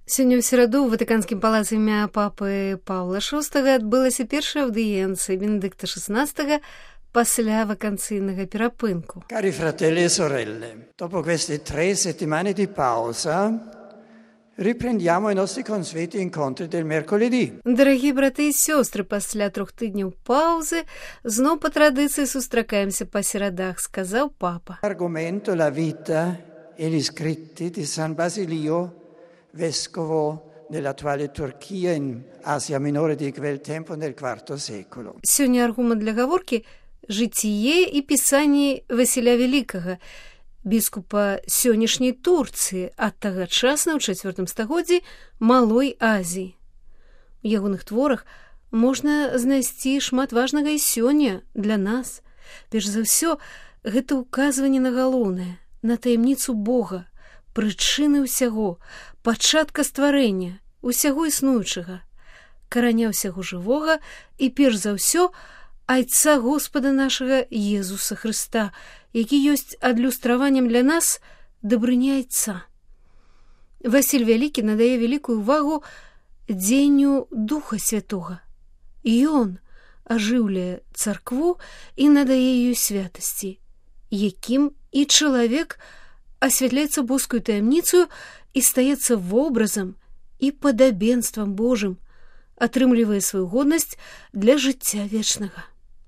Сёння ў сераду ў Ватыканскім палацы імя папы Паўла VI адбылася першая аўдыенцыя Бенедыкта XVI пасля вакансійнага перапынку. Cari fratelli e sorelle, dopo queste 3 settimane di pausa riprendiamo i nostri consueti incontri del mercoledì. Дарагія браты і сёстры, пасля 3 тыдняў паўзы зноў па традыцыі сустракаемся па серадах, сказаў папа. Argomento la vita e gli scritti di San Basilio, vescovo dell'attuale Turchia in Asia Minore di quel tempo nel IV secolo. Сёння аргумент для гаворкі жыцціе і пісанні Васіля Вялікага, біскупа сённяшняй Турцыі, ад тагачасна ў 4 стагоддзі Малой Азіі. У ягоных творах можна знайсці шмат важнага і сёння для нас. Перш за ўсё, гэта ўказванне на галоўнае, на таямніцу Бога, прычыны ўсяго, пачатка стварэння, усяго існуючага, караня ўсяго жывога і перш за ўсё айца Господа нашага Езуса Хрыста, які ёсць адлюстраваннем для нас дабрыні айца. Васіль Вялікі надае вялікую ўвагу дзеянню Духа Святога. Ён ажыўляе царкву і надае ёй святасці, якім і чалавек асвятляецца боскую таямніцу і стаецца вобразам і падабенствам Божым, атрымлівае сваю годнасць для жыцця вечнага.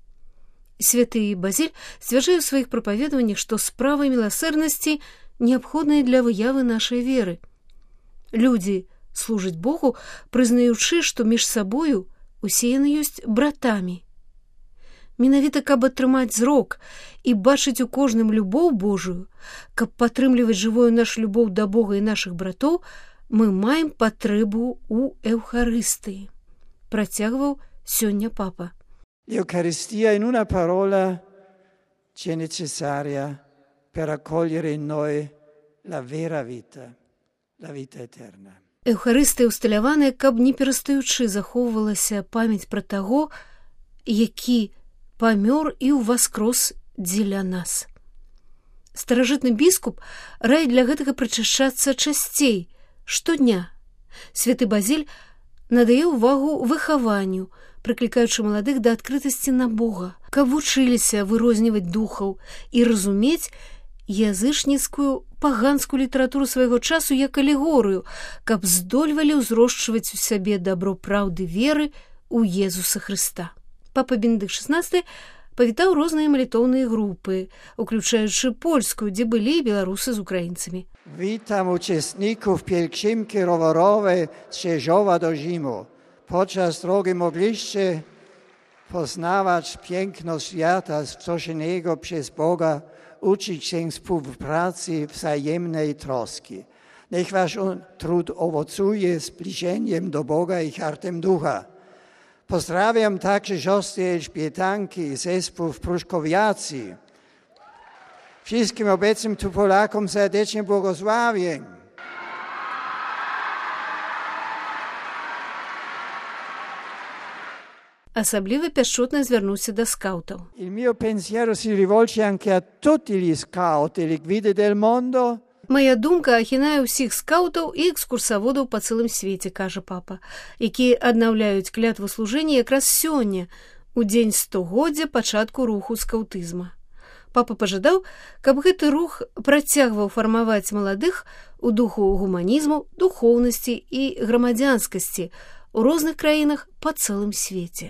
Святы Базіль сцвярджае ў сваіх прапаведаваннях, што справы міласэрнасці неабходныя для выявы нашай веры. Людзі служаць Богу, прызнаючы, што між сабою усе яны ёсць братамі. Менавіта, каб атрымаць зрок і бачыць у кожным любоў Божую, каб падтрымліваць жывую нашу любоў да Бога і нашых братоў, мы маем патрэбу ў Еўхарыстыі, працягваў сёння папа. L'Eucaristia, in una parola, ci è necessaria per accogliere in noi la vera vita, la vita eterna. Еўхарыстыя усталяваная, каб не перастаючы захоўвалася памяць пра таго, які памёр і ўваскрос дзеля нас. Старажытны біскуп раіць для гэтага прычашчацца часцей, штодня. Святы Базіль надае ўвагу выхаванню, прыклікаючы маладых да адкрытасці на Бога, каб вучыліся вырозніваць духаў і разумець язычніцкую паганскую літаратуру свайго часу як алегорыю, каб здольвалі ўзрошчваць у сябе дабро праўды веры ў Езуса Хрыста. Папа Бенедыкт XVI павітаў розныя малітоўныя групы, уключаючы польскую, дзе былі беларусы з украінцамі. Witam uczestników pielgrzymki rowerowej z Rzeszowa do Rzymu. Podczas drogi mogliście poznawać piękno świata stworzonego przez Boga, uczyć się współpracy, wzajemnej troski. Niech wasz trud owocuje zbliżeniem do Boga i hartem ducha. Pozdrawiam także siostry Elżbietanki i zespół w Pruszkowiacji. Wszystkim obecnym tu Polakom serdecznie błogosławię. Асабліва пяшчотна звярнуўся да скаўтаў. Il mio pensiero si rivolge anche a tutti gli scout e le guide del mondo. Мая думка ахінае ўсіх скаўтаў і экскурсаводаў па цэлым свеце, кажа папа, якія аднаўляюць клятву служэння якраз сёння, у дзень 100годдзя пачатку руху скаўтызма. Папа пажадаў, каб гэты рух працягваў фармаваць маладых у духу гуманізму, духоўнасці і грамадзянскасці ў розных краінах па цэлым свеце.